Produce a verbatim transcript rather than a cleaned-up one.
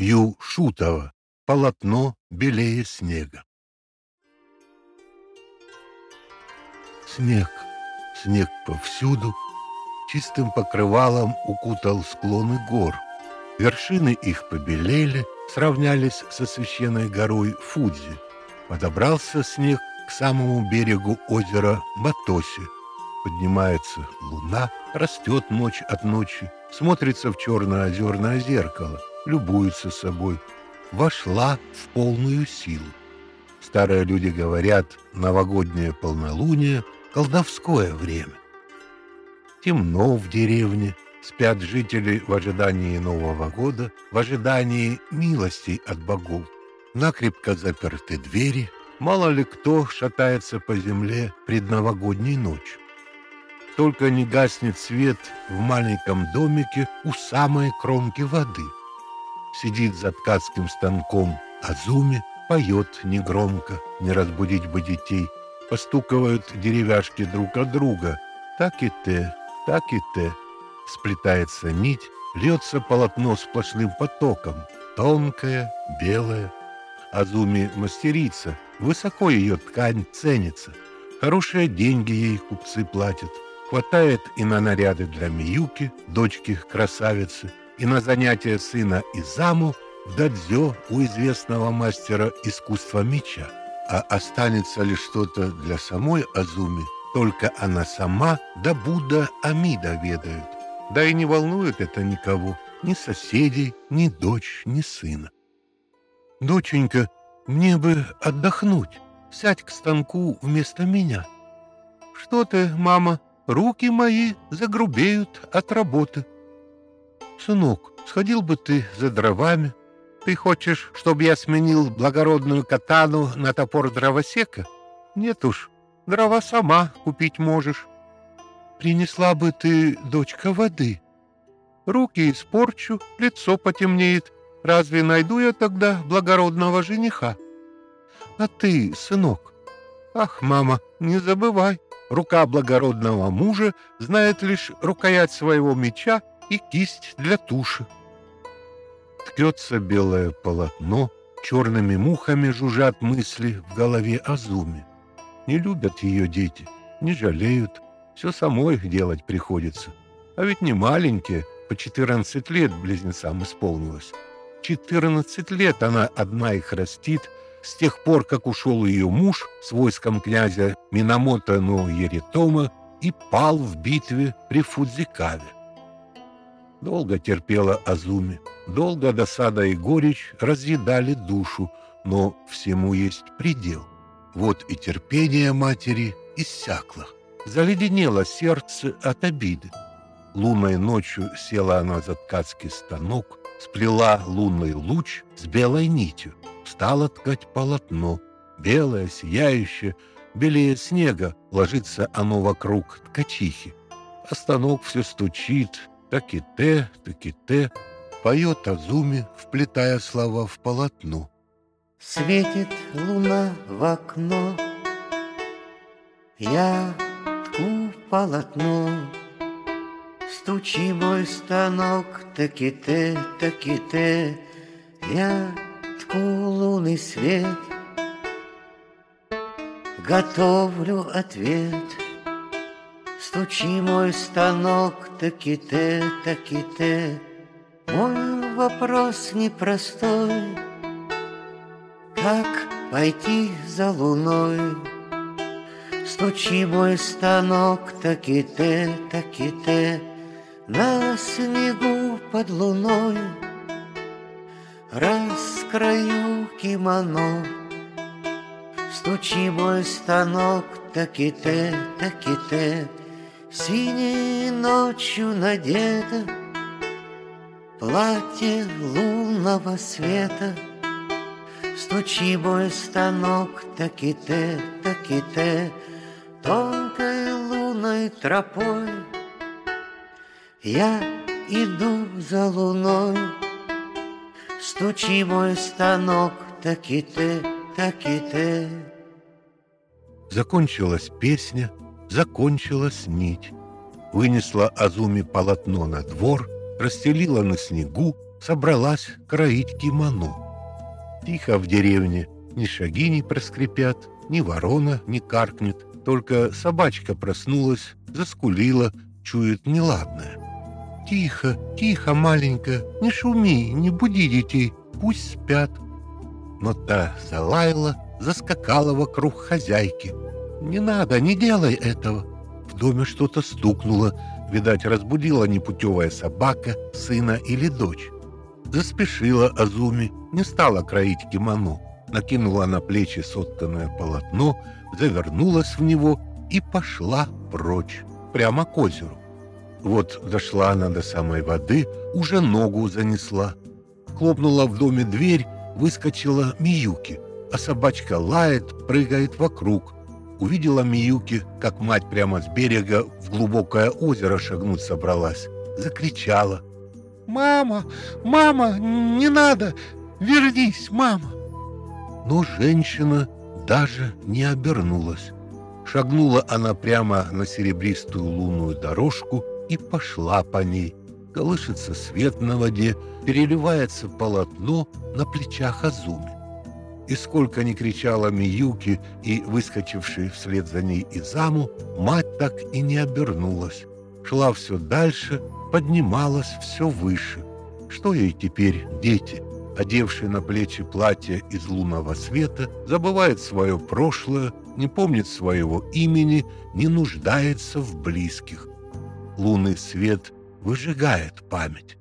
Ю Шутова. Полотно белее снега. Снег, снег повсюду, чистым покрывалом укутал склоны гор. Вершины их побелели, сравнялись со священной горой Фудзи. Подобрался снег к самому берегу озера Матоси. Поднимается луна, растет ночь от ночи, смотрится в черное озерное зеркало, любуется собой. Вошла в полную силу. Старые люди говорят, новогоднее полнолуние — колдовское время. Темно в деревне, спят жители в ожидании Нового года, в ожидании милостей от богов. Накрепко заперты двери, мало ли кто шатается по земле предновогодней ночью. Только не гаснет свет в маленьком домике у самой кромки воды. Сидит за ткацким станком Азуми, поет негромко, не разбудить бы детей. Постукивают деревяшки друг от друга. Так и те, так и те. Сплетается нить, льется полотно сплошным потоком. Тонкое, белое. Азуми мастерица, высоко ее ткань ценится. Хорошие деньги ей купцы платят. Хватает и на наряды для Миюки, дочки красавицы, и на занятия сына Изаму в дадзё у известного мастера искусства меча. А останется ли что-то для самой Азуми, только она сама да Будда Амида ведают. Да и не волнует это никого, ни соседей, ни дочь, ни сына. «Доченька, мне бы отдохнуть. Сядь к станку вместо меня». «Что ты, мама? Руки мои загрубеют от работы». «Сынок, сходил бы ты за дровами. Ты хочешь, чтобы я сменил благородную катану на топор дровосека? Нет уж, дрова сама купить можешь. Принесла бы ты, дочка, воды. Руки испорчу, лицо потемнеет. Разве найду я тогда благородного жениха? А ты, сынок, ах, мама, не забывай, рука благородного мужа знает лишь рукоять своего меча и кисть для туши». Ткется белое полотно, черными мухами жужжат мысли в голове Азуми. Не любят ее дети, не жалеют, все самой делать приходится. А ведь не маленькие, по четырнадцать лет близнецам исполнилось. Четырнадцать лет она одна их растит, с тех пор, как ушел ее муж с войском князя Минамото но Еритома и пал в битве при Фудзикаве. Долго терпела Азуми, долго досада и горечь разъедали душу, но всему есть предел. Вот и терпение матери иссякло, заледенело сердце от обиды. Лунной ночью села она за ткацкий станок, сплела лунный луч с белой нитью, стала ткать полотно, белое, сияющее, белее снега, ложится оно вокруг ткачихи. А станок все стучит, так и те, так и те, поет Азуми, вплетая слова в полотно. Светит луна в окно, я тку полотно, стучи мой станок, так и те, так и те, я тку лунный свет, готовлю ответ. Стучи мой станок, так и те, так и те, мой вопрос непростой, как пойти за луной? Стучи мой станок, так и те, так и те, на снегу под луной, раскрою кимоно. Стучи мой станок, так и те, так и те, синей ночью надето платье лунного света. Стучи мой станок, так и те, так и те, тонкой лунной тропой я иду за луной. Стучи мой станок, так и те, так и те. Закончилась песня, закончилась нить. Вынесла Азуми полотно на двор, расстелила на снегу, собралась кроить кимоно. Тихо в деревне, ни шаги не проскрипят, ни ворона не каркнет, только собачка проснулась, заскулила, чует неладное. «Тихо, тихо, маленькая, не шуми, не буди детей, пусть спят». Но та залаяла, заскакала вокруг хозяйки. «Не надо, не делай этого». В доме что-то стукнуло, видать, разбудила непутевая собака сына или дочь. Заспешила Азуми, не стала кроить кимоно, накинула на плечи сотканное полотно, завернулась в него и пошла прочь, прямо к озеру. Вот дошла она до самой воды, уже ногу занесла. Хлопнула в доме дверь, выскочила Миюки, а собачка лает, прыгает вокруг. Увидела Миюки, как мать прямо с берега в глубокое озеро шагнуть собралась. Закричала: «Мама! Мама! Не надо! Вернись, мама!» Но женщина даже не обернулась. Шагнула она прямо на серебристую лунную дорожку и пошла по ней. Колышется свет на воде, переливается полотно на плечах Азуми. И сколько ни кричала Миюки и выскочивший вслед за ней Изаму, мать так и не обернулась. Шла все дальше, поднималась все выше. Что ей теперь дети, одевшие на плечи платье из лунного света, забывает свое прошлое, не помнит своего имени, не нуждается в близких. Лунный свет выжигает память.